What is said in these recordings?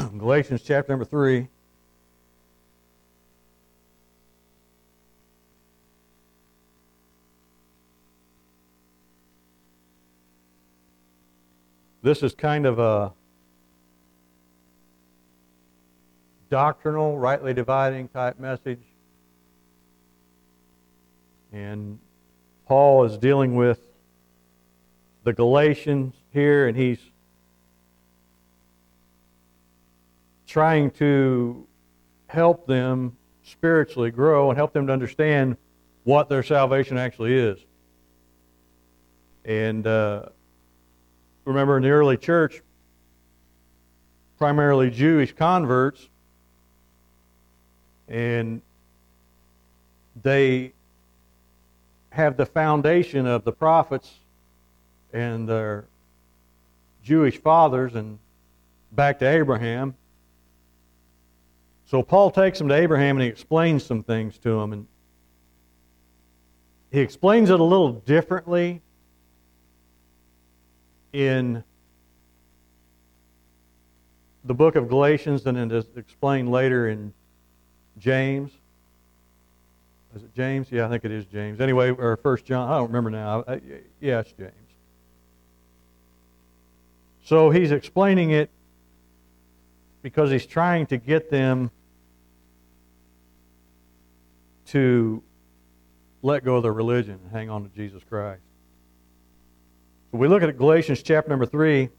Galatians chapter number 3. This is kind of a doctrinal, rightly dividing type message. And Paul is dealing with the Galatians here, and he's trying to help them spiritually grow and help them to understand what their salvation actually is. And remember, in the early church, primarily Jewish converts, and they have the foundation of the prophets and their Jewish fathers and back to Abraham. So Paul takes them to Abraham and he explains some things to them. And he explains it a little differently in the book of Galatians than it is explained later in James. Is it James? Yeah, I think it is James. Anyway, or 1 John. I don't remember now. Yeah, it's James. So he's explaining it because he's trying to get them to let go of their religion and hang on to Jesus Christ. So we look at Galatians chapter number 3,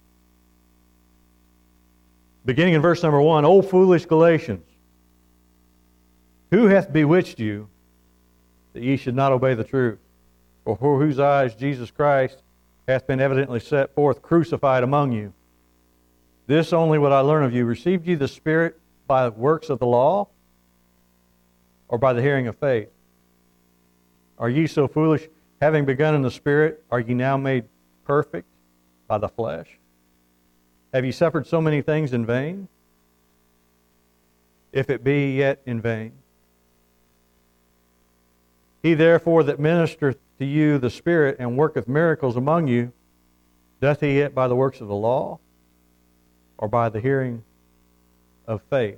beginning in verse number 1. O foolish Galatians, who hath bewitched you that ye should not obey the truth? For whose eyes Jesus Christ hath been evidently set forth, crucified among you. This only would I learn of you. Received ye the Spirit by works of the law, or by the hearing of faith? Are ye so foolish? Having begun in the Spirit, are ye now made perfect by the flesh? Have ye suffered so many things in vain? If it be yet in vain. He therefore that ministereth to you the Spirit and worketh miracles among you, doth he it by the works of the law, or by the hearing of faith?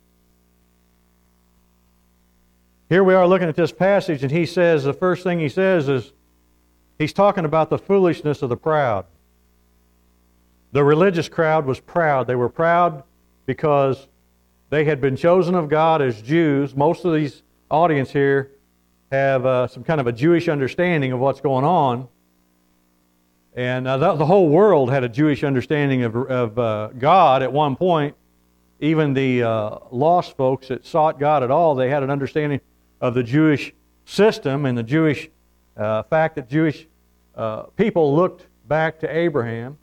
Here we are looking at this passage, and he says, the first thing he says is, he's talking about the foolishness of the proud. The religious crowd was proud. They were proud because they had been chosen of God as Jews. Most of these audience here have some kind of a Jewish understanding of what's going on. And the whole world had a Jewish understanding of God at one point. Even the lost folks that sought God at all, they had an understanding of the Jewish system and the Jewish fact that Jewish people looked back to Abraham.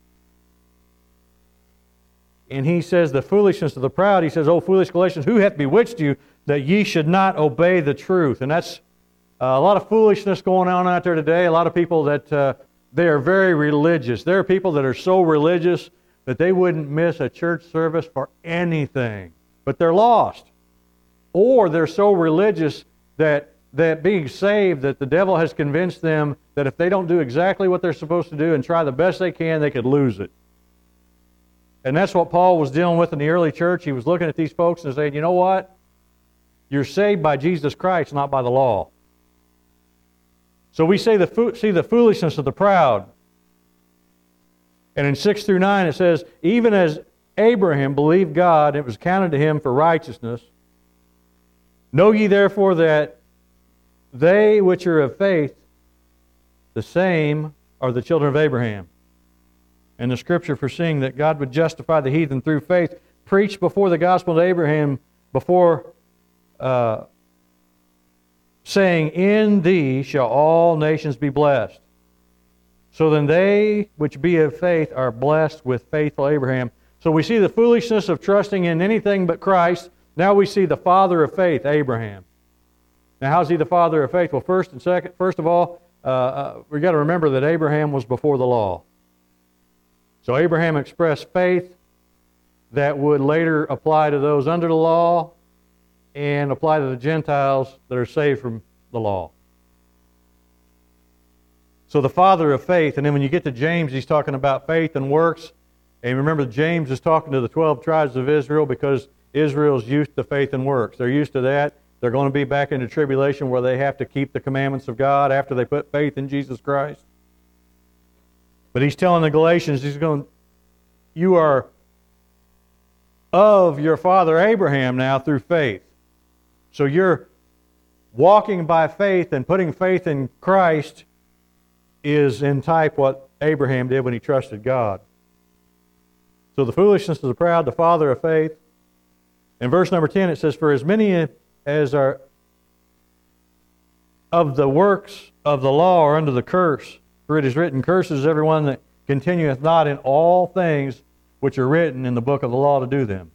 And he says, the foolishness of the proud, he says, O foolish Galatians, who hath bewitched you that ye should not obey the truth? And that's a lot of foolishness going on out there today. A lot of people that they are very religious. There are people that are so religious that they wouldn't miss a church service for anything. But they're lost. Or they're so religious that being saved, that the devil has convinced them that if they don't do exactly what they're supposed to do and try the best they can, they could lose it. And that's what Paul was dealing with in the early church. He was looking at these folks and saying, you know what? You're saved by Jesus Christ, not by the law. So we see the foolishness of the proud. And in 6 through 9 it says, even as Abraham believed God, it was counted to him for righteousness. Know ye therefore that they which are of faith, the same are the children of Abraham. And the Scripture, foreseeing that God would justify the heathen through faith, preached before the gospel to Abraham, before saying, in thee shall all nations be blessed. So then they which be of faith are blessed with faithful Abraham. So we see the foolishness of trusting in anything but Christ. Now we see the father of faith, Abraham. Now how's he the father of faith? Well, first of all, we've got to remember that Abraham was before the law. So Abraham expressed faith that would later apply to those under the law and apply to the Gentiles that are saved from the law. So the father of faith, and then when you get to James, he's talking about faith and works. And remember, James is talking to the 12 tribes of Israel because Israel's used to faith and works. They're used to that. They're going to be back in the tribulation where they have to keep the commandments of God after they put faith in Jesus Christ. But he's telling the Galatians, you are of your father Abraham now through faith. So you're walking by faith, and putting faith in Christ is in type what Abraham did when he trusted God. So the foolishness of the proud, the father of faith. In verse number 10 it says, for as many as are of the works of the law are under the curse, for it is written, curses everyone that continueth not in all things which are written in the book of the law to do them.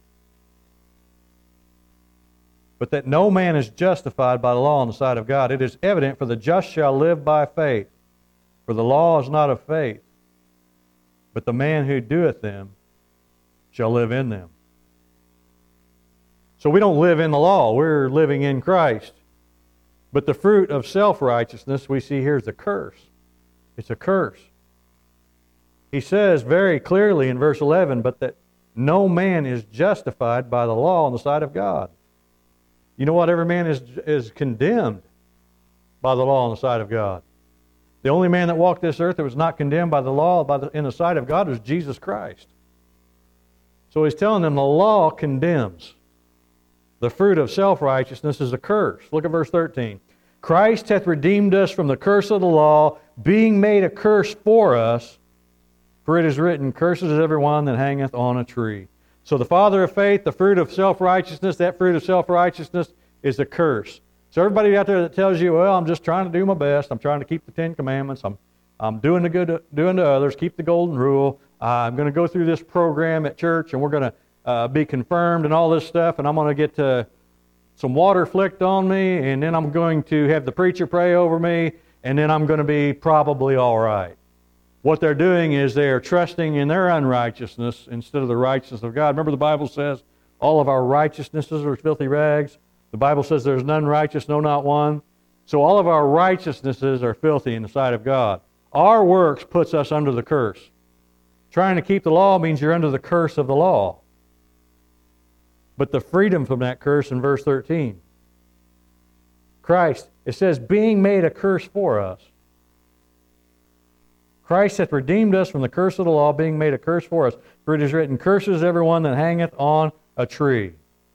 But that no man is justified by the law on the side of God. It is evident, for the just shall live by faith. For the law is not of faith, but the man who doeth them shall live in them. So we don't live in the law, we're living in Christ. But the fruit of self-righteousness we see here is a curse. It's a curse. He says very clearly in verse 11, but that no man is justified by the law on the side of God. You know what? Every man is condemned by the law on the side of God. The only man that walked this earth that was not condemned by the law in the sight of God was Jesus Christ. So he's telling them the law condemns. The fruit of self-righteousness is a curse. Look at verse 13. Christ hath redeemed us from the curse of the law, being made a curse for us, for it is written, cursed is everyone that hangeth on a tree. So the father of faith, the fruit of self-righteousness, that fruit of self-righteousness is a curse. So everybody out there that tells you, well, I'm just trying to do my best, I'm trying to keep the Ten Commandments, I'm doing the good, doing to others, keep the golden rule, I'm going to go through this program at church and we're going to be confirmed and all this stuff, and I'm going to get some water flicked on me, and then I'm going to have the preacher pray over me, and then I'm going to be probably all right. What they're doing is they are trusting in their unrighteousness instead of the righteousness of God. Remember the Bible says all of our righteousnesses are filthy rags. The Bible says there's none righteous, no, not one. So all of our righteousnesses are filthy in the sight of God. Our works puts us under the curse. Trying to keep the law means you're under the curse of the law. But the freedom from that curse in verse 13. Christ, it says, being made a curse for us. Christ hath redeemed us from the curse of the law, being made a curse for us. For it is written, curses everyone that hangeth on a tree.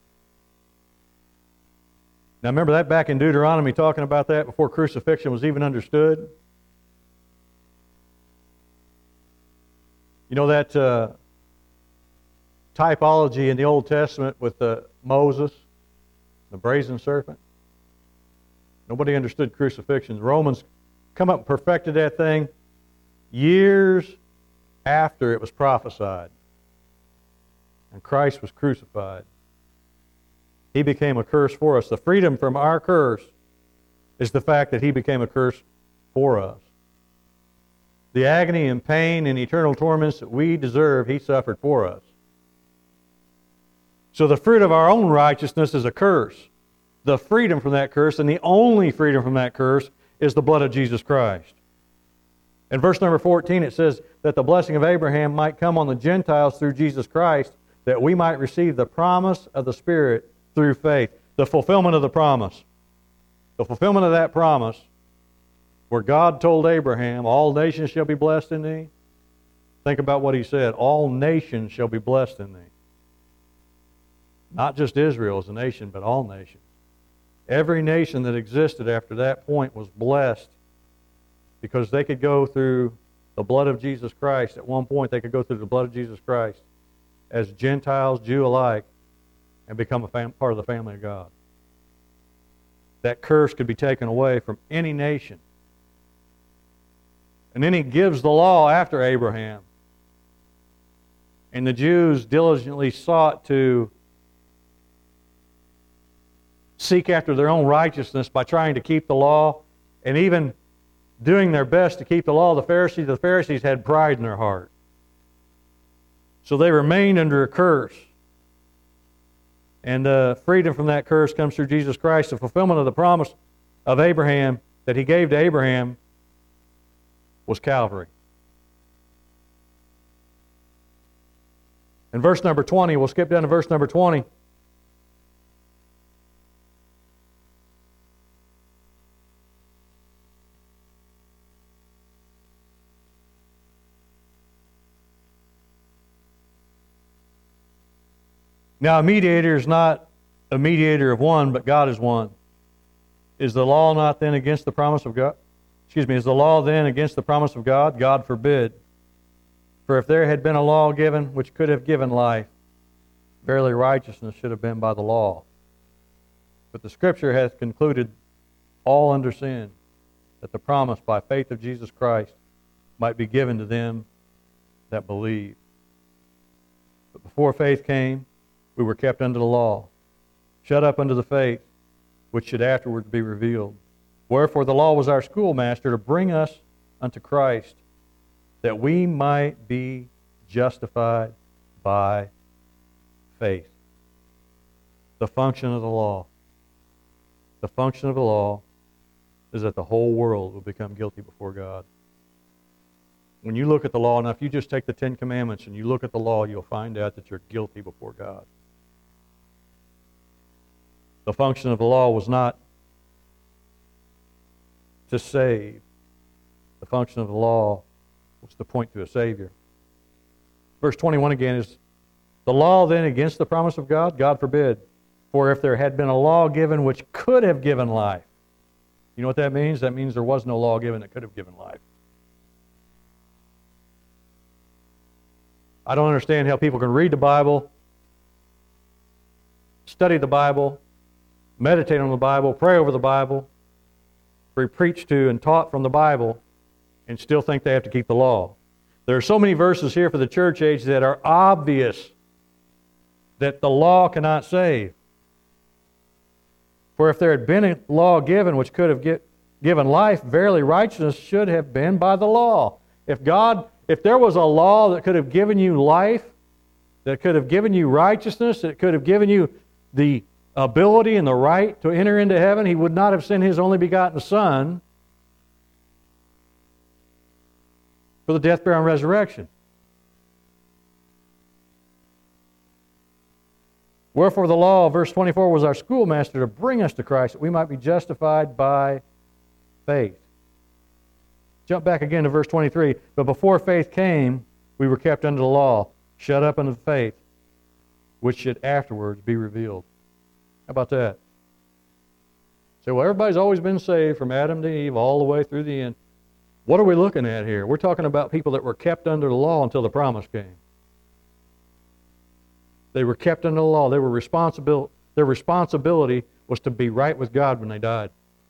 Now remember that back in Deuteronomy, talking about that before crucifixion was even understood? You know that typology in the Old Testament with Moses, the brazen serpent? Nobody understood crucifixion. The Romans come up and perfected that thing years after it was prophesied. And Christ was crucified. He became a curse for us. The freedom from our curse is the fact that He became a curse for us. The agony and pain and eternal torments that we deserve, He suffered for us. So the fruit of our own righteousness is a curse. The freedom from that curse, and the only freedom from that curse, is the blood of Jesus Christ. In verse number 14 it says that the blessing of Abraham might come on the Gentiles through Jesus Christ, that we might receive the promise of the Spirit through faith. The fulfillment of the promise. The fulfillment of that promise, where God told Abraham, all nations shall be blessed in thee. Think about what He said. All nations shall be blessed in thee. Not just Israel as a nation, but all nations. Every nation that existed after that point was blessed because they could go through the blood of Jesus Christ. At one point, they could go through the blood of Jesus Christ as Gentiles, Jew alike, and become a part of the family of God. That curse could be taken away from any nation. And then He gives the law after Abraham. And the Jews diligently sought to seek after their own righteousness by trying to keep the law, and even doing their best to keep the law. The Pharisees had pride in their heart. So they remained under a curse. And freedom from that curse comes through Jesus Christ. The fulfillment of the promise of Abraham that He gave to Abraham was Calvary. In verse number 20, we'll skip down to verse number 20. Now, a mediator is not a mediator of one, but God is one. Is the law not then against the promise of God? Is the law then against the promise of God? God forbid. For if there had been a law given which could have given life, verily righteousness should have been by the law. But the Scripture hath concluded all under sin, that the promise by faith of Jesus Christ might be given to them that believe. But before faith came, we were kept under the law, shut up unto the faith, which should afterwards be revealed. Wherefore the law was our schoolmaster to bring us unto Christ, that we might be justified by faith. The function of the law. The function of the law is that the whole world will become guilty before God. When you look at the law, now if you just take the Ten Commandments and you look at the law, you'll find out that you're guilty before God. The function of the law was not to save. The function of the law was to point to a Savior. Verse 21 again is, the law then against the promise of God? God forbid. For if there had been a law given which could have given life. You know what that means? That means there was no law given that could have given life. I don't understand how people can read the Bible, study the Bible, meditate on the Bible, pray over the Bible, be preached to and taught from the Bible, and still think they have to keep the law. There are so many verses here for the church age that are obvious that the law cannot save. For if there had been a law given which could have given life, verily righteousness should have been by the law. If there was a law that could have given you life, that could have given you righteousness, that could have given you the ability and the right to enter into heaven, He would not have sent His only begotten Son for the death, burial, and resurrection. Wherefore the law, verse 24, was our schoolmaster to bring us to Christ, that we might be justified by faith. Jump back again to verse 23. But before faith came, we were kept under the law, shut up unto faith, which should afterwards be revealed. How about that? Say, well, everybody's always been saved from Adam to Eve all the way through the end. What are we looking at here? We're talking about people that were kept under the law until the promise came. They were kept under the law. They were responsible. Their responsibility was to be right with God when they died.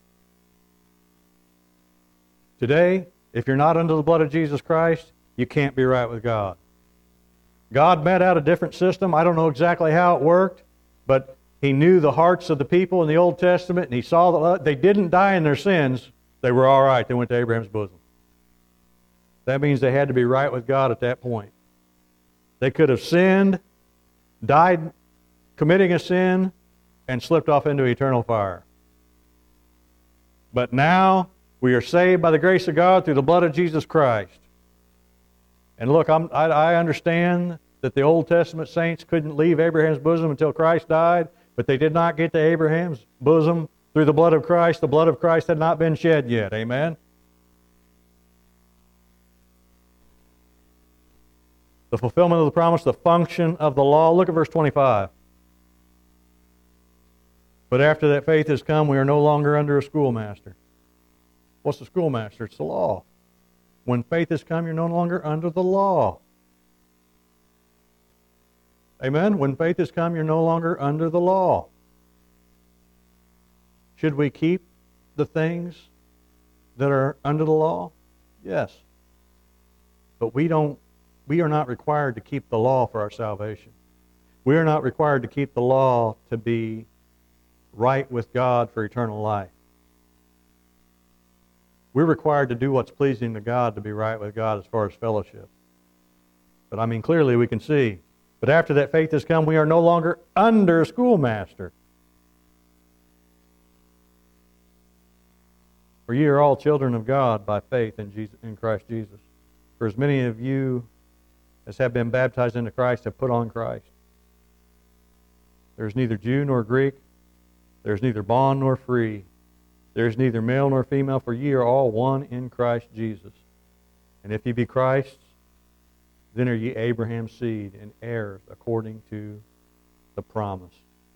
Today, if you're not under the blood of Jesus Christ, you can't be right with God. God met out a different system. I don't know exactly how it worked, but He knew the hearts of the people in the Old Testament, and He saw that they didn't die in their sins. They were all right. They went to Abraham's bosom. That means they had to be right with God at that point. They could have sinned, died committing a sin, and slipped off into eternal fire. But now we are saved by the grace of God through the blood of Jesus Christ. And look, I understand that the Old Testament saints couldn't leave Abraham's bosom until Christ died, but they did not get to Abraham's bosom through the blood of Christ. The blood of Christ had not been shed yet. Amen? The fulfillment of the promise, the function of the law. Look at verse 25. But after that faith has come, we are no longer under a schoolmaster. What's the schoolmaster? It's the law. When faith has come, you're no longer under the law. Amen? When faith has come, you're no longer under the law. Should we keep the things that are under the law? Yes. But we are not required to keep the law for our salvation. We are not required to keep the law to be right with God for eternal life. We're required to do what's pleasing to God to be right with God as far as fellowship. But I mean, clearly we can see. But after that faith has come, we are no longer under a schoolmaster. For ye are all children of God by faith in Christ Jesus. For as many of you as have been baptized into Christ have put on Christ. There is neither Jew nor Greek. There is neither bond nor free. There is neither male nor female, for ye are all one in Christ Jesus. And if ye be Christ's, then are ye Abraham's seed and heirs according to the promise.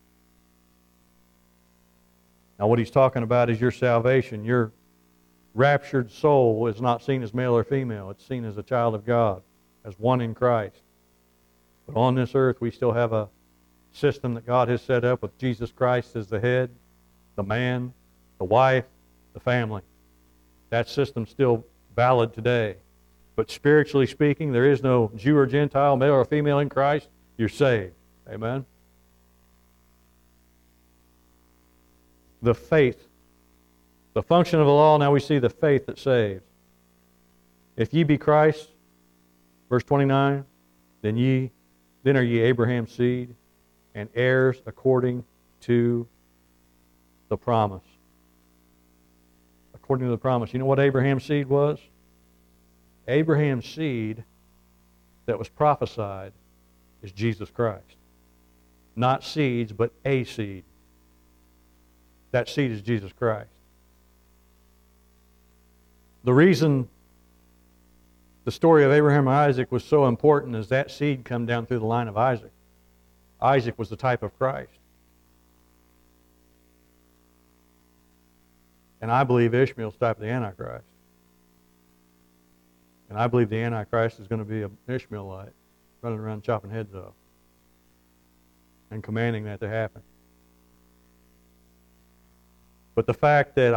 Now what he's talking about is your salvation. Your raptured soul is not seen as male or female. It's seen as a child of God, as one in Christ. But on this earth we still have a system that God has set up with Jesus Christ as the head, the man, the wife, the family. That system's still valid today. But spiritually speaking, there is no Jew or Gentile, male or female in Christ. You're saved. Amen? The faith. The function of the law, now we see the faith that saves. If ye be Christ, verse 29, then are ye Abraham's seed and heirs according to the promise. According to the promise. You know what Abraham's seed was? Abraham's seed that was prophesied is Jesus Christ. Not seeds, but a seed. That seed is Jesus Christ. The reason the story of Abraham and Isaac was so important is that seed come down through the line of Isaac. Isaac was the type of Christ. And I believe Ishmael's the type of the Antichrist. And I believe the Antichrist is going to be an Ishmaelite running around chopping heads off and commanding that to happen. But the fact that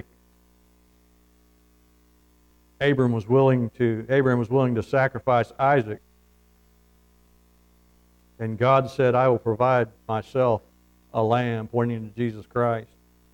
Abraham was willing to sacrifice Isaac, and God said, I will provide myself a lamb, pointing to Jesus Christ.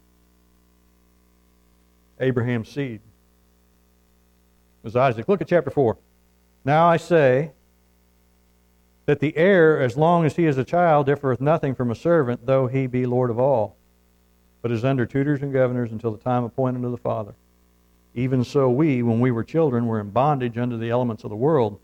Abraham's seed was Isaac. Look at chapter 4. Now I say that the heir, as long as he is a child, differeth nothing from a servant, though he be Lord of all, but is under tutors and governors until the time appointed of the Father. Even so we, when we were children, were in bondage under the elements of the world.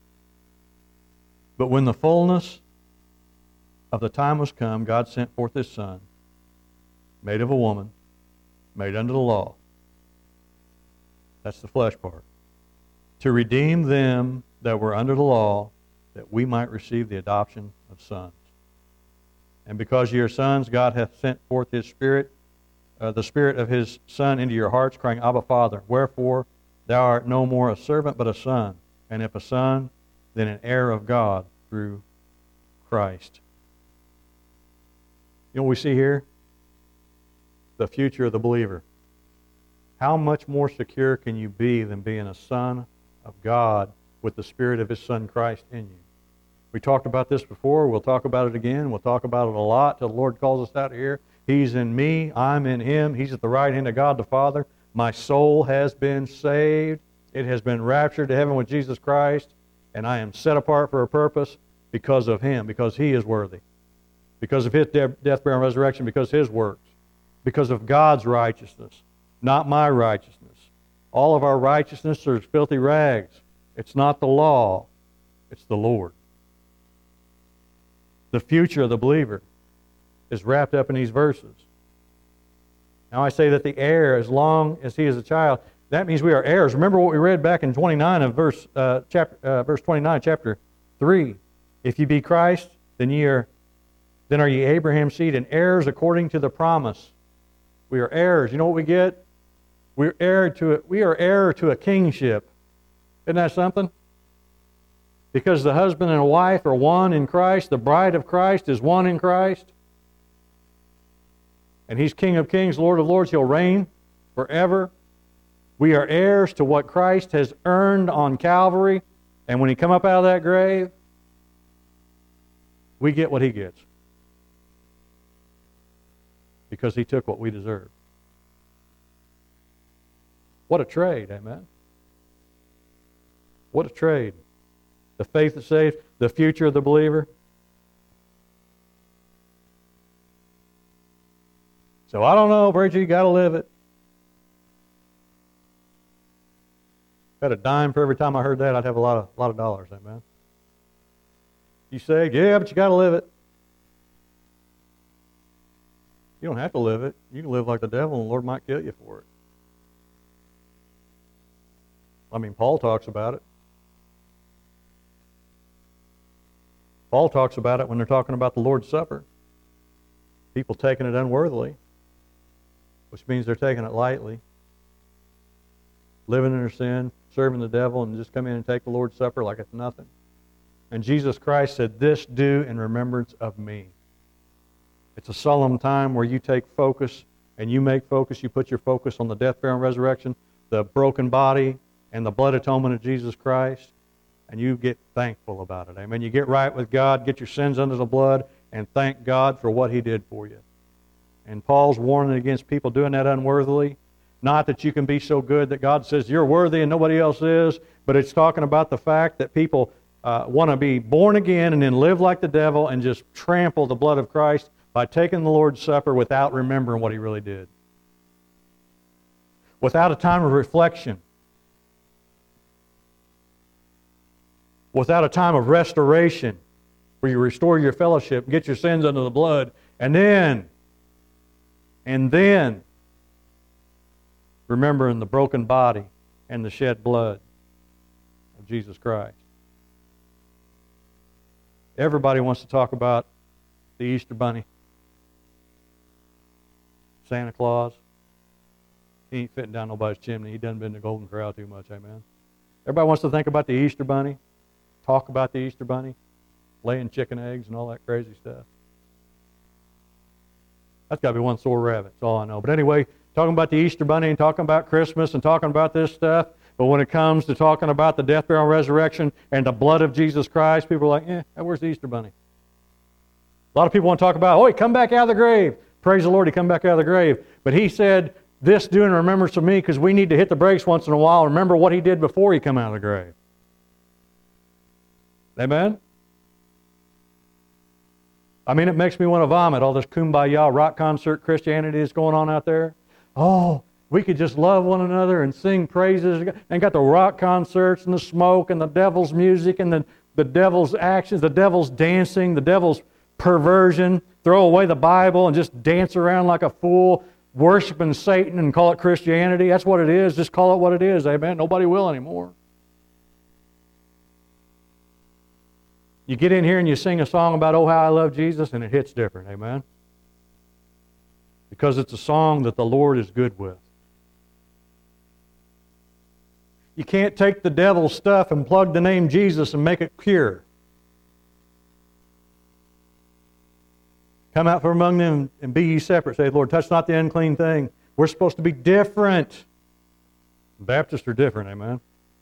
But when the fullness of the time was come, God sent forth His Son, made of a woman, made under the law. That's the flesh part. To redeem them that were under the law, that we might receive the adoption of sons. And because ye are sons, God hath sent forth His Spirit, the Spirit of His Son into your hearts, crying, Abba, Father. Wherefore thou art no more a servant, but a son. And if a son, then an heir of God through Christ. You know what we see here? The future of the believer. How much more secure can you be than being a son of God with the Spirit of His Son Christ in you? We talked about this before. We'll talk about it again. We'll talk about it a lot till the Lord calls us out of here. He's in me. I'm in Him. He's at the right hand of God the Father. My soul has been saved. It has been raptured to heaven with Jesus Christ. And I am set apart for a purpose because of Him, because He is worthy. Because of His death, burial, and resurrection, because of His works. Because of God's righteousness, not my righteousness. All of our righteousness are filthy rags. It's not the law. It's the Lord. The future of the believer is wrapped up in these verses. Now I say that the heir, as long as he is a child, that means we are heirs. Remember what we read back in 29 of verse 29, chapter 3. If you be Christ, then are ye Abraham's seed and heirs according to the promise. We are heirs. You know what we get? We are heir to a kingship. Isn't that something? Because the husband and wife are one in Christ. The bride of Christ is one in Christ. And He's King of kings, Lord of lords. He'll reign forever. We are heirs to what Christ has earned on Calvary. And when He come up out of that grave, we get what He gets. Because He took what we deserve. What a trade, amen? What a trade. The faith that saves, the future of the believer. So I don't know, preacher, you got to live it. If I had a dime for every time I heard that, I'd have a lot of dollars, amen? You say, yeah, but you got to live it. You don't have to live it. You can live like the devil and the Lord might kill you for it. I mean, Paul talks about it. Paul talks about it when they're talking about the Lord's Supper. People taking it unworthily, which means they're taking it lightly. Living in their sin, serving the devil, and just come in and take the Lord's Supper like it's nothing. And Jesus Christ said, this do in remembrance of me. It's a solemn time where you take focus and you make focus. You put your focus on the death, burial, and resurrection, the broken body, and the blood atonement of Jesus Christ, and you get thankful about it. Amen. You get right with God, get your sins under the blood, and thank God for what He did for you. And Paul's warning against people doing that unworthily. Not that you can be so good that God says you're worthy and nobody else is, but it's talking about the fact that people want to be born again and then live like the devil and just trample the blood of Christ by taking the Lord's Supper without remembering what He really did. Without a time of reflection. Without a time of restoration where you restore your fellowship, get your sins under the blood, and then remembering the broken body and the shed blood of Jesus Christ. Everybody wants to talk about the Easter Bunny. Santa Claus. He ain't fitting down nobody's chimney. He doesn't been to Golden Corral too much, amen. Everybody wants to think about the Easter Bunny, talk about the Easter Bunny, laying chicken eggs and all that crazy stuff. That's got to be one sore rabbit, that's all I know. But anyway, talking about the Easter Bunny and talking about Christmas and talking about this stuff, but when it comes to talking about the death, burial, and resurrection and the blood of Jesus Christ, people are like, where's the Easter Bunny? A lot of people want to talk about, he come back out of the grave. Praise the Lord, He come back out of the grave. But He said, this do in remembrance of me, because we need to hit the brakes once in a while and remember what He did before He come out of the grave. Amen? I mean, it makes me want to vomit, all this kumbaya rock concert Christianity that's going on out there. Oh, we could just love one another and sing praises. And got the rock concerts and the smoke and the devil's music and the devil's actions, the devil's dancing, the devil's perversion. Throw away the Bible and just dance around like a fool, worshiping Satan and call it Christianity. That's what it is. Just call it what it is, amen? Nobody will anymore. You get in here and you sing a song about, oh, how I love Jesus, and it hits different, amen? Because it's a song that the Lord is good with. You can't take the devil's stuff and plug the name Jesus and make it pure. Come out from among them and be ye separate. Say, Lord, touch not the unclean thing. We're supposed to be different. Baptists are different, amen?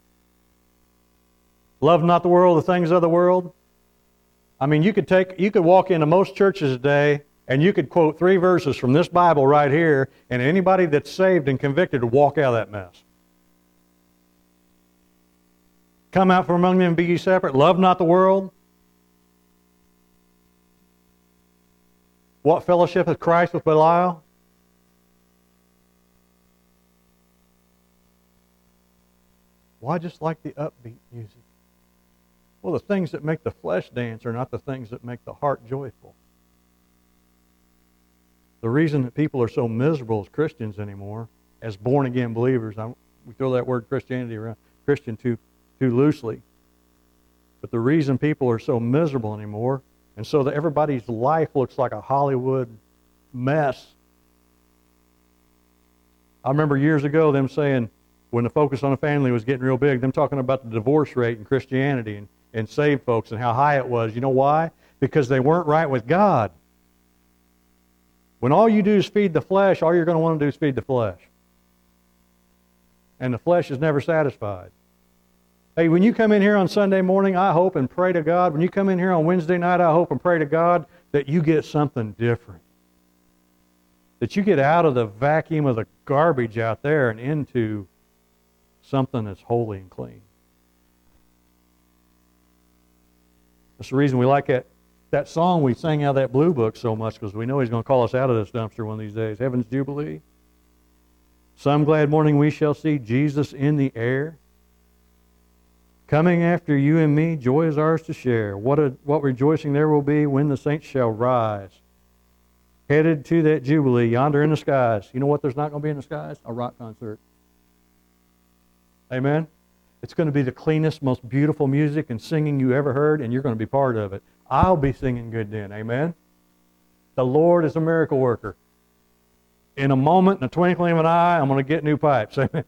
Love not the world, the things of the world. I mean, you could walk into most churches today and you could quote 3 verses from this Bible right here, and anybody that's saved and convicted would walk out of that mess. Come out from among them and be ye separate. Love not the world. What fellowship hath Christ with Belial? Why just like the upbeat music? Well, the things that make the flesh dance are not the things that make the heart joyful. The reason that people are so miserable as Christians anymore, as born-again believers, we throw that word Christianity around, Christian too loosely, but the reason people are so miserable anymore, and so that everybody's life looks like a Hollywood mess. I remember years ago them saying, when the focus on the family was getting real big, them talking about the divorce rate in Christianity and saved folks and how high it was. You know why? Because they weren't right with God. When all you do is feed the flesh, all you're going to want to do is feed the flesh. And the flesh is never satisfied. Hey, when you come in here on Sunday morning, I hope and pray to God. When you come in here on Wednesday night, I hope and pray to God that you get something different. That you get out of the vacuum of the garbage out there and into something that's holy and clean. That's the reason we like that song we sang out of that Blue Book so much, because we know He's going to call us out of this dumpster one of these days. Heaven's Jubilee. Some glad morning we shall see Jesus in the air. Coming after you and me, joy is ours to share. What rejoicing there will be when the saints shall rise. Headed to that jubilee yonder in the skies. You know what there's not going to be in the skies? A rock concert. Amen? It's going to be the cleanest, most beautiful music and singing you ever heard, and you're going to be part of it. I'll be singing good then. Amen? The Lord is a miracle worker. In a moment, in a twinkling of an eye, I'm going to get new pipes. Amen?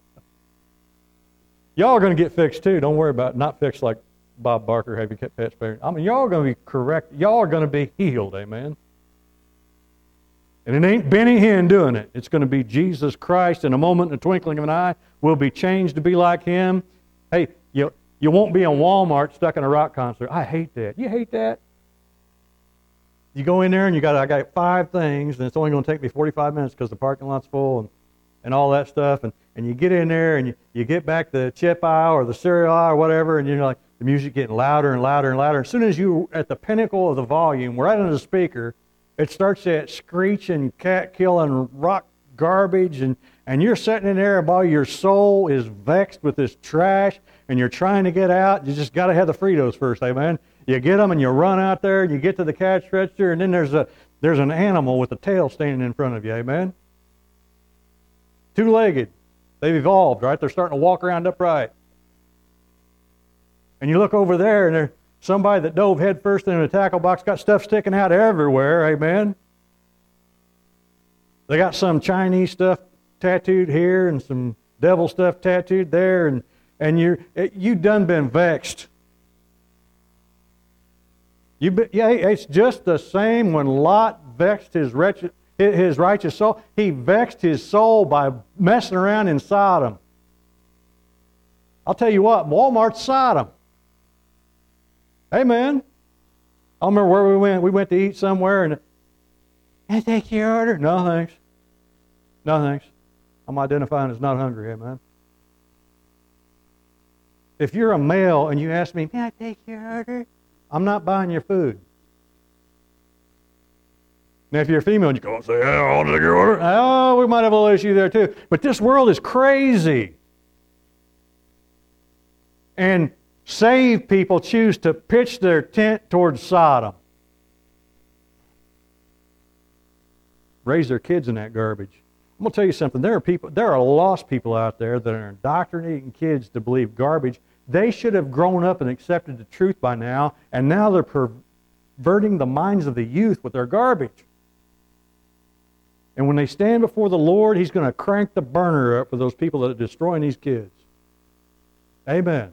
Y'all are going to get fixed too. Don't worry about it. Not fixed like Bob Barker, have you kept pets spared. I mean, y'all are going to be correct. Y'all are going to be healed. Amen? And it ain't Benny Hinn doing it. It's going to be Jesus Christ. In a moment, in a twinkling of an eye, we'll be changed to be like Him. Hey, you won't be in Walmart stuck in a rock concert. I hate that. You hate that? You go in there and I got 5 things, and it's only going to take me 45 minutes because the parking lot's full and all that stuff. And you get in there and you get back the chip aisle or the cereal aisle or whatever, and you're like, the music getting louder and louder and louder. As soon as you're at the pinnacle of the volume, right under the speaker, it starts that screeching, cat-killing rock garbage, and you're sitting in there while your soul is vexed with this trash, and you're trying to get out. You just got to have the Fritos first, amen? You get them, and you run out there, and you get to the cash register, and then there's an animal with a tail standing in front of you, amen? 2-legged. They've evolved, right? They're starting to walk around upright. And you look over there, and there's somebody that dove headfirst into a tackle box, got stuff sticking out everywhere, amen? They got some Chinese stuff tattooed here and some devil stuff tattooed there, and you done been vexed. It's just the same when Lot vexed his righteous soul. He vexed his soul by messing around in Sodom. I'll tell you what, Walmart's Sodom. Amen. I remember where we went. We went to eat somewhere, and can I take your order? No, thanks. No, thanks. I'm identifying as not hungry, amen. If you're a male and you ask me, can I take your order? I'm not buying your food. Now, if you're a female and you go and say, yeah, I'll take your order. Oh, we might have a little issue there too. But this world is crazy. And saved people choose to pitch their tent towards Sodom. Raise their kids in that garbage. I'm going to tell you something. There are lost people out there that are indoctrinating kids to believe garbage. They should have grown up and accepted the truth by now, and now they're perverting the minds of the youth with their garbage. And when they stand before the Lord, He's going to crank the burner up for those people that are destroying these kids. Amen.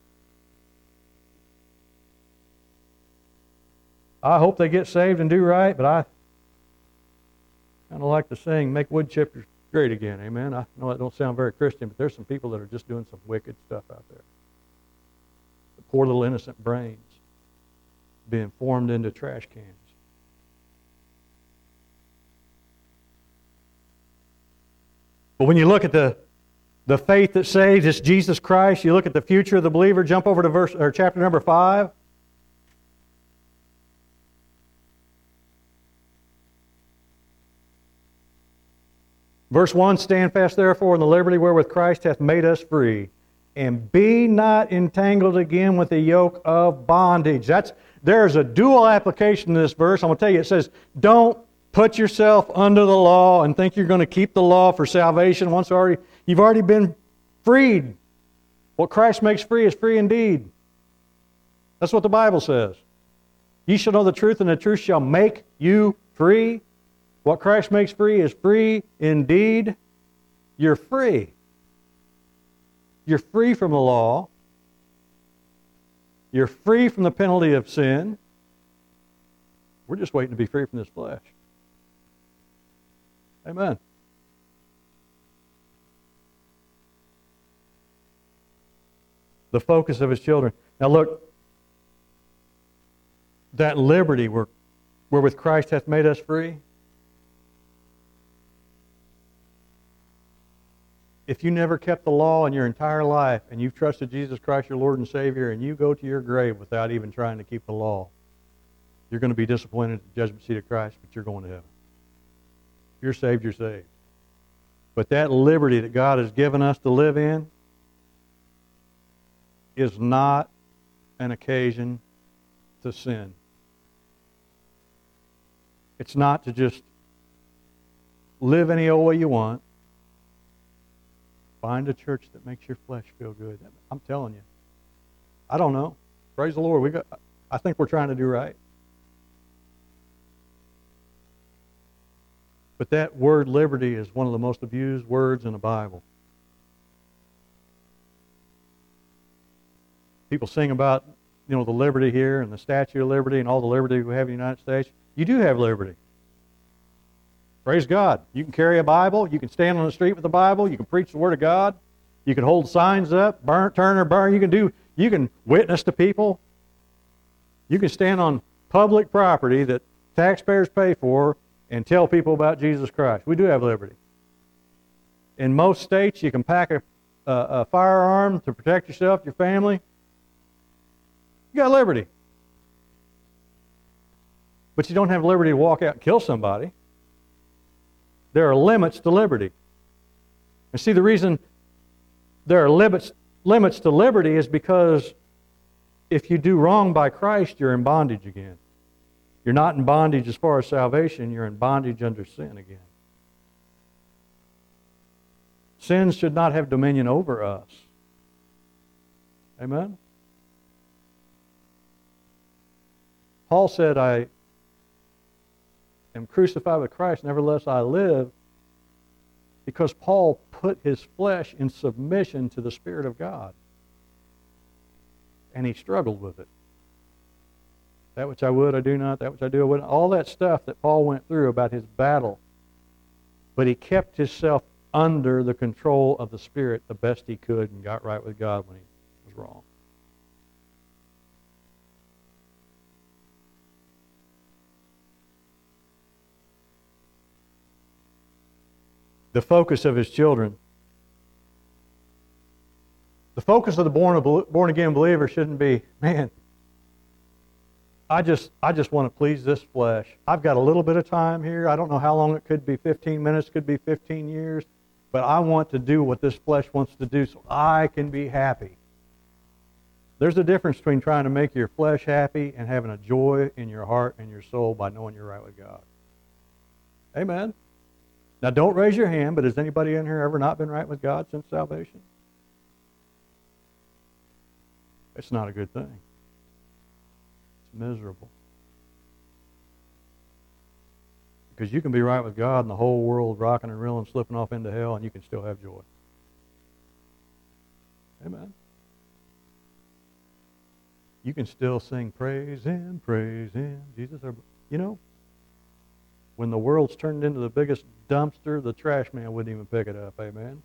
I hope they get saved and do right, but I kind of like to sing, make wood chippers great again, amen? I know that don't sound very Christian, but there's some people that are just doing some wicked stuff out there. The poor little innocent brains being formed into trash cans. But when you look at the faith that saves, it's Jesus Christ. You look at the future of the believer, jump over to chapter number 5. Verse 1, stand fast therefore in the liberty wherewith Christ hath made us free, and be not entangled again with the yoke of bondage. There's a dual application to this verse. I'm going to tell you, it says, don't put yourself under the law and think you're going to keep the law for salvation once you've already been freed. What Christ makes free is free indeed. That's what the Bible says. Ye shall know the truth, and the truth shall make you free. What Christ makes free is free indeed. You're free. You're free from the law. You're free from the penalty of sin. We're just waiting to be free from this flesh. Amen. The focus of His children. Now look, that liberty wherewith Christ hath made us free. If you never kept the law in your entire life and you've trusted Jesus Christ, your Lord and Savior, and you go to your grave without even trying to keep the law, you're going to be disappointed at the judgment seat of Christ, but you're going to heaven. If you're saved, you're saved. But that liberty that God has given us to live in, is not an occasion to sin. It's not to just live any old way you want. Find a church that makes your flesh feel good. I'm telling you. I don't know. Praise the Lord. I think we're trying to do right. But that word liberty is one of the most abused words in the Bible. People sing about, the liberty here and the Statue of Liberty and all the liberty we have in the United States. You do have liberty. Praise God. You can carry a Bible. You can stand on the street with the Bible. You can preach the Word of God. You can hold signs up, turn or burn. You can witness to people. You can stand on public property that taxpayers pay for and tell people about Jesus Christ. We do have liberty. In most states, you can pack a firearm to protect yourself, your family. You got liberty. But you don't have liberty to walk out and kill somebody. There are limits to liberty. And see, the reason there are limits to liberty is because if you do wrong by Christ, you're in bondage again. You're not in bondage as far as salvation, you're in bondage under sin again. Sin should not have dominion over us. Amen? Paul said, I am crucified with Christ, nevertheless I live, because Paul put his flesh in submission to the Spirit of God. And he struggled with it. That which I would, I do not. That which I do, I wouldn't. All that stuff that Paul went through about his battle. But he kept himself under the control of the Spirit the best he could and got right with God when he was wrong. The focus of his children. The focus of the born-again believer shouldn't be, man, I just want to please this flesh. I've got a little bit of time here. I don't know how long it could be, 15 minutes, could be 15 years. But I want to do what this flesh wants to do so I can be happy. There's a difference between trying to make your flesh happy and having a joy in your heart and your soul by knowing you're right with God. Amen. Now don't raise your hand, but has anybody in here ever not been right with God since salvation? It's not a good thing. It's miserable. Because you can be right with God and the whole world rocking and reeling, slipping off into hell, and you can still have joy. Amen. You can still sing, praise Him, Jesus. When the world's turned into the biggest dumpster, the trash man wouldn't even pick it up. Amen.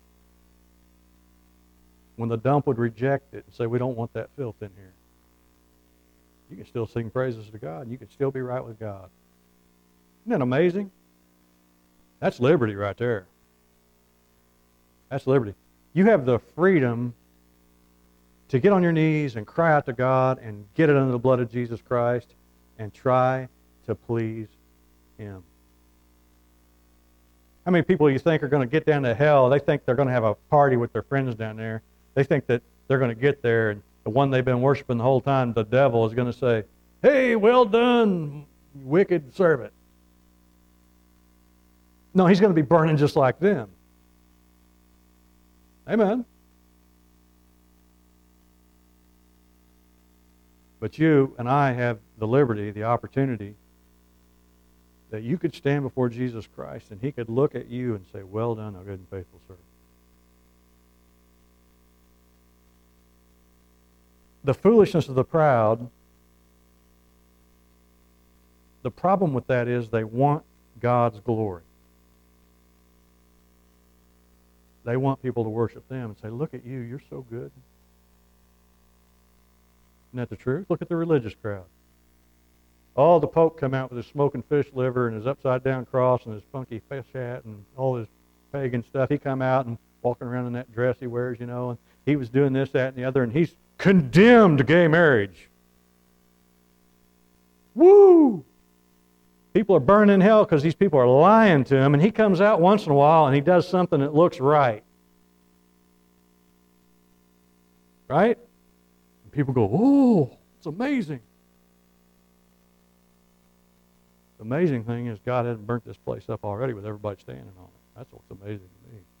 When the dump would reject it and say, we don't want that filth in here. You can still sing praises to God. You can still be right with God. Isn't that amazing? That's liberty right there. That's liberty. You have the freedom to get on your knees and cry out to God and get it under the blood of Jesus Christ and try to please Him. How many people you think are going to get down to hell? They think they're going to have a party with their friends down there. They think that they're going to get there, and the one they've been worshiping the whole time, the devil, is going to say, hey, well done, wicked servant. No, he's going to be burning just like them. Amen. But you and I have the liberty, the opportunity, that you could stand before Jesus Christ and He could look at you and say, well done, O good and faithful servant. The foolishness of the proud, the problem with that is they want God's glory. They want people to worship them and say, look at you, you're so good. Isn't that the truth? Look at the religious crowd. Oh, the Pope come out with his smoking fish liver and his upside-down cross and his funky fish hat and all his pagan stuff. He come out and walking around in that dress he wears, and he was doing this, that, and the other, and he's condemned gay marriage. Woo! People are burning in hell because these people are lying to him, and he comes out once in a while and he does something that looks right. Right? People go, oh, it's amazing. The amazing thing is God hasn't burnt this place up already with everybody standing on it. That's what's amazing to me.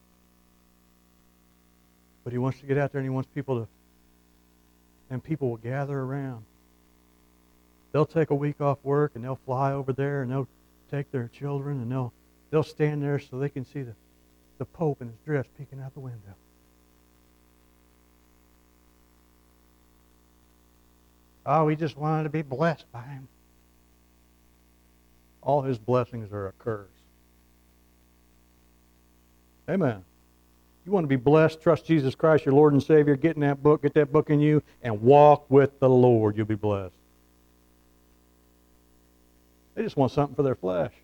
But He wants to get out there and He wants people to, and people will gather around. They'll take a week off work and they'll fly over there and they'll take their children and they'll stand there so they can see the Pope in his dress peeking out the window. Oh, we just wanted to be blessed by him. All his blessings are a curse. Amen. You want to be blessed, trust Jesus Christ, your Lord and Savior, get in that book, get that book in you, and walk with the Lord. You'll be blessed. They just want something for their flesh.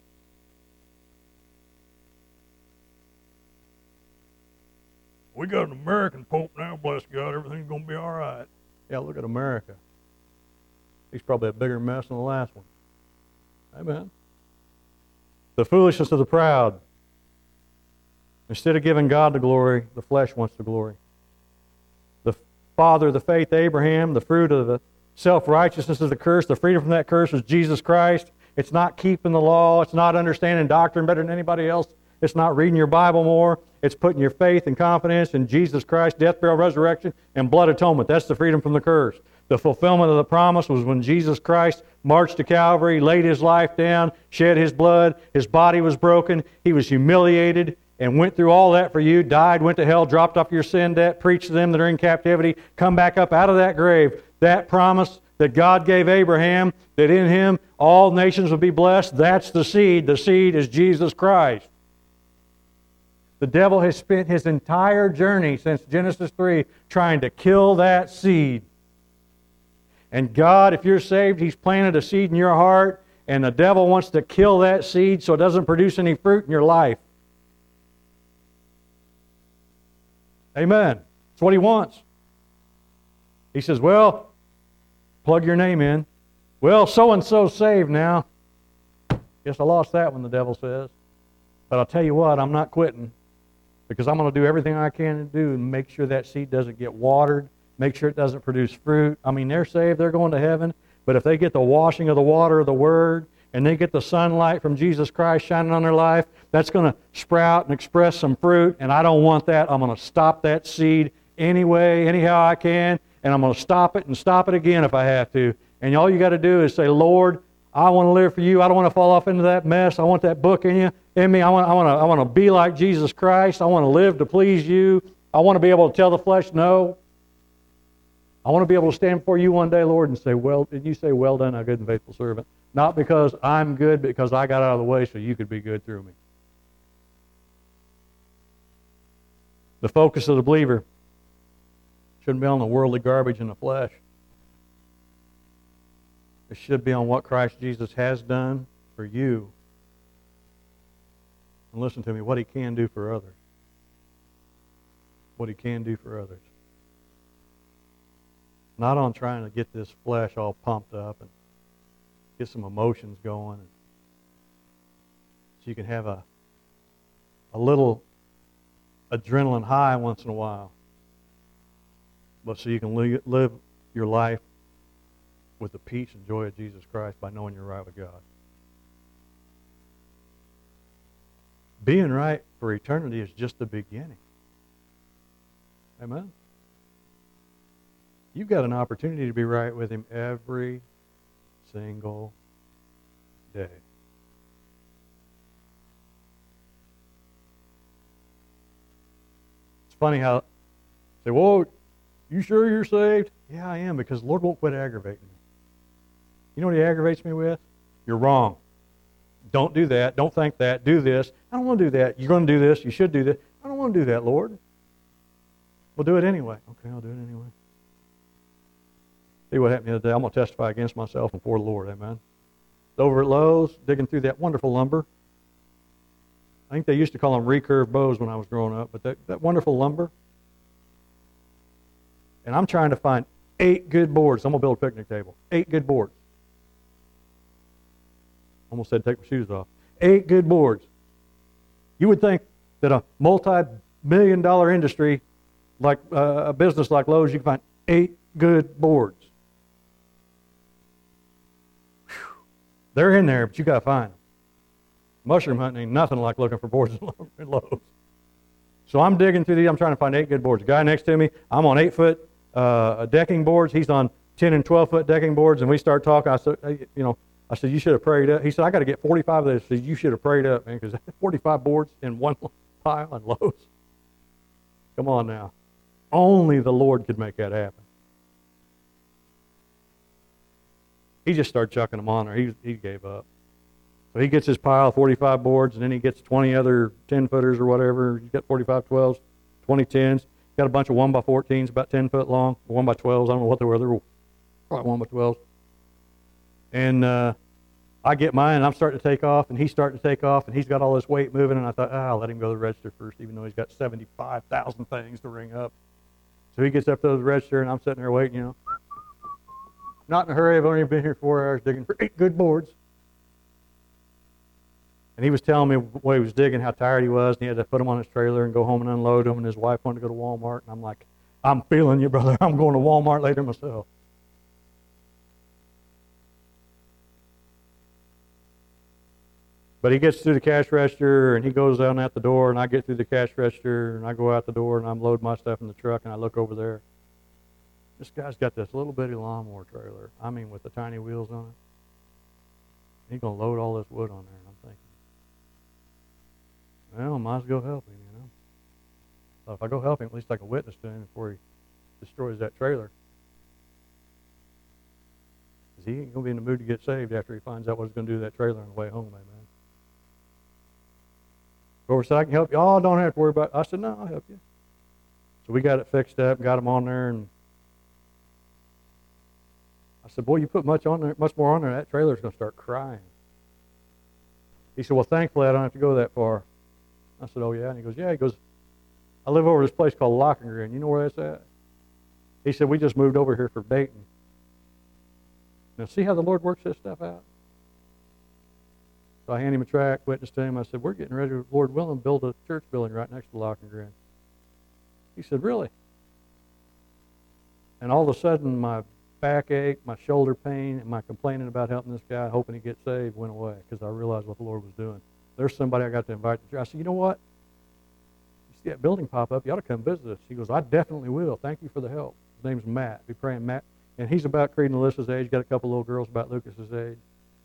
We got an American Pope now, bless God, everything's going to be all right. Yeah, look at America. He's probably a bigger mess than the last one. Amen. The foolishness of the proud. Instead of giving God the glory, the flesh wants the glory. The father of the faith, Abraham, the fruit of the self-righteousness is the curse. The freedom from that curse is Jesus Christ. It's not keeping the law. It's not understanding doctrine better than anybody else. It's not reading your Bible more. It's putting your faith and confidence in Jesus Christ, death, burial, resurrection, and blood atonement. That's the freedom from the curse. The fulfillment of the promise was when Jesus Christ marched to Calvary, laid His life down, shed His blood, His body was broken, He was humiliated, and went through all that for you, died, went to hell, dropped off your sin debt, preached to them that are in captivity, come back up out of that grave. That promise that God gave Abraham, that in him all nations would be blessed, that's the seed. The seed is Jesus Christ. The devil has spent his entire journey since Genesis 3 trying to kill that seed. And God, if you're saved, He's planted a seed in your heart, and the devil wants to kill that seed so it doesn't produce any fruit in your life. Amen. That's what he wants. He says, well, plug your name in. Well, so-and-so saved now. Guess I lost that one, the devil says. But I'll tell you what, I'm not quitting. Because I'm going to do everything I can to do and make sure that seed doesn't get watered, make sure it doesn't produce fruit. I mean, they're saved, they're going to heaven, but if they get the washing of the water of the Word, and they get the sunlight from Jesus Christ shining on their life, that's going to sprout and express some fruit, and I don't want that. I'm going to stop that seed anyway, anyhow I can, and I'm going to stop it again if I have to. And all you got to do is say, Lord, I want to live for you. I don't want to fall off into that mess. I want that book in me. I want to be like Jesus Christ. I want to live to please you. I want to be able to tell the flesh no. I want to be able to stand before you one day, Lord, and say, well, did you say, well done, thou good and faithful servant? Not because I'm good, but because I got out of the way so you could be good through me. The focus of the believer shouldn't be on the worldly garbage in the flesh. It should be on what Christ Jesus has done for you. And listen to me, what He can do for others. What He can do for others. Not on trying to get this flesh all pumped up and get some emotions going. So you can have a little adrenaline high once in a while. But so you can live your life with the peace and joy of Jesus Christ by knowing you're right with God. Being right for eternity is just the beginning. Amen? You've got an opportunity to be right with Him every single day. It's funny how they say, whoa, you sure you're saved? Yeah, I am, because the Lord won't quit aggravating me. You know what He aggravates me with? You're wrong. Don't do that. Don't think that. Do this. I don't want to do that. You're going to do this. You should do this. I don't want to do that, Lord. We'll do it anyway. Okay, I'll do it anyway. See what happened the other day. I'm going to testify against myself before the Lord. Amen. Over at Lowe's, digging through that wonderful lumber. I think they used to call them recurve bows when I was growing up, but that wonderful lumber. And I'm trying to find 8 good boards. I'm going to build a picnic table. 8 good boards. Almost said take my shoes off. 8 good boards. You would think that a multi-million-dollar industry, like a business like Lowe's, you can find 8 good boards. Whew. They're in there, but you got to find them. Mushroom hunting ain't nothing like looking for boards in Lowe's. So I'm digging through these. I'm trying to find 8 good boards. The guy next to me, I'm on 8-foot decking boards. He's on 10 and 12-foot decking boards, and we start talking. I said, hey, I said, you should have prayed up. He said, I got to get 45 of those. I said, you should have prayed up, man, because 45 boards in one pile in Lowe's. Come on now. Only the Lord could make that happen. He just started chucking them on there. He gave up. So he gets his pile of 45 boards, and then he gets 20 other 10-footers or whatever. He's got 45 12s, 20 10s. Got a bunch of 1x14s about 10 foot long, 1x12s. I don't know what they were. They were probably 1x12s. And I get mine, and I'm starting to take off, and he's starting to take off, and he's got all this weight moving, and I thought, I'll let him go to the register first, even though he's got 75,000 things to ring up. So he gets up to the register, and I'm sitting there waiting, Not in a hurry. I've only been here 4 hours digging for 8 good boards. And he was telling me what he was digging, how tired he was, and he had to put them on his trailer and go home and unload them, and his wife wanted to go to Walmart. And I'm like, I'm feeling you, brother. I'm going to Walmart later myself. But he gets through the cash register, and he goes down at the door, and I get through the cash register, and I go out the door, and I'm loading my stuff in the truck, and I look over there. This guy's got this little bitty lawnmower trailer, with the tiny wheels on it. He's going to load all this wood on there, and I'm thinking, well, might as well help him, So if I go help him, at least I can witness to him before he destroys that trailer. Because he ain't going to be in the mood to get saved after he finds out what he's going to do to that trailer on the way home, amen. Of course, I can help you. Oh, don't have to worry about it. I said, no, I'll help you. So we got it fixed up, got him on there, and I said, boy, you put much more on there, that trailer's going to start crying. He said, well, thankfully, I don't have to go that far. I said, oh, yeah? And he goes, yeah. He goes, I live over this place called Lockengren. You know where that's at? He said, we just moved over here for baiting. Now, see how the Lord works this stuff out? So I hand him a tract, witness to him. I said, we're getting ready, Lord willing, to build a church building right next to Lockengren. He said, really? And all of a sudden, my backache, my shoulder pain, and my complaining about helping this guy, hoping he gets saved, went away because I realized what the Lord was doing. There's somebody I got to invite to church. I said, you know what? You see that building pop up, you ought to come visit us. He goes, I definitely will. Thank you for the help. His name's Matt. Be praying, Matt. And he's about Creed and Alyssa's age. Got a couple little girls about Lucas's age.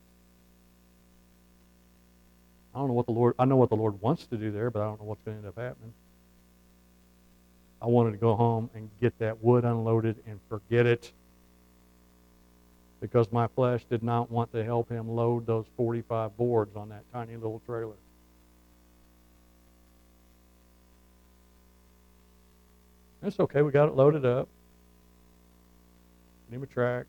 I know what the Lord wants to do there, but I don't know what's going to end up happening. I wanted to go home and get that wood unloaded and forget it, because my flesh did not want to help him load those 45 boards on that tiny little trailer. It's okay, we got it loaded up. Give him a tract.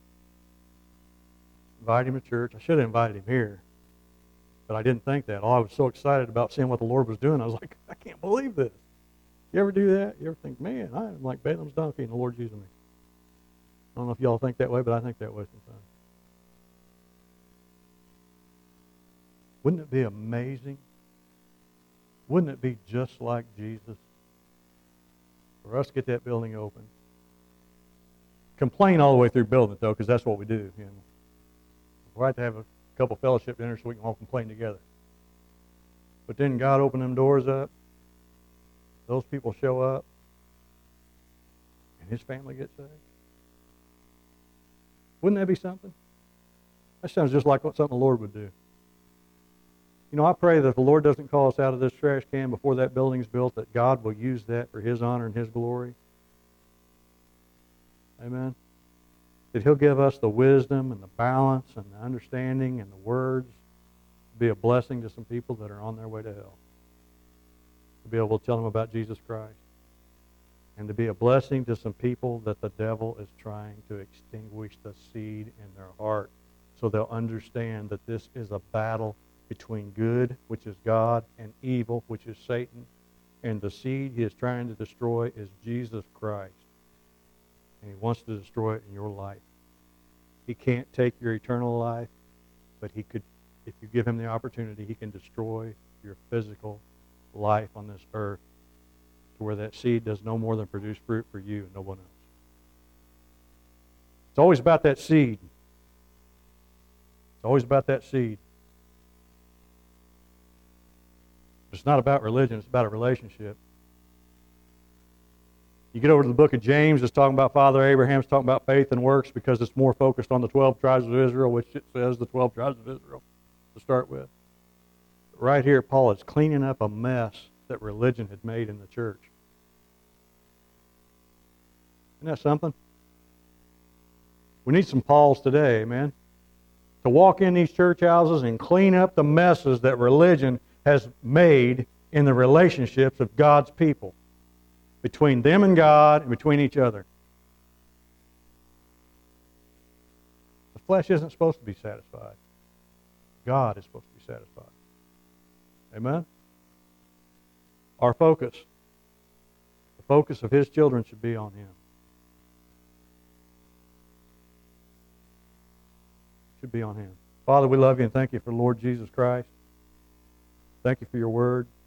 Invite him to church. I should have invited him here, but I didn't think that. Oh, I was so excited about seeing what the Lord was doing. I was like, I can't believe this. You ever do that? You ever think, man, I am like Balaam's donkey and the Lord's using me? I don't know if y'all think that way, but I think that way sometimes. Wouldn't it be amazing? Wouldn't it be just like Jesus for us to get that building open? Complain all the way through building it, though, because that's what we do. We'll have to have a couple fellowship dinners so we can all complain together. But then God opened them doors up. Those people show up, and his family gets saved. Wouldn't that be something? That sounds just like something the Lord would do. I pray that if the Lord doesn't call us out of this trash can before that building is built, that God will use that for his honor and his glory. Amen. That he'll give us the wisdom and the balance and the understanding and the words to be a blessing to some people that are on their way to hell. To be able to tell them about Jesus Christ. And to be a blessing to some people that the devil is trying to extinguish the seed in their heart, so they'll understand that this is a battle between good, which is God, and evil, which is Satan. And the seed he is trying to destroy is Jesus Christ. And he wants to destroy it in your life. He can't take your eternal life, but he could, if you give him the opportunity, he can destroy your physical life on this earth, to where that seed does no more than produce fruit for you and no one else. It's always about that seed. It's always about that seed. It's not about religion, it's about a relationship. You get over to the book of James, it's talking about Father Abraham's talking about faith and works because it's more focused on the 12 tribes of Israel, which it says the 12 tribes of Israel to start with. But right here, Paul is cleaning up a mess that religion had made in the church. Isn't that something? We need some Pauls today, amen? To walk in these church houses and clean up the messes that religion has made in the relationships of God's people, between them and God and between each other. The flesh isn't supposed to be satisfied. God is supposed to be satisfied. Amen? Our focus, the focus of His children should be on Him. Be on Him. Father, we love You and thank You for Lord Jesus Christ. Thank You for Your word.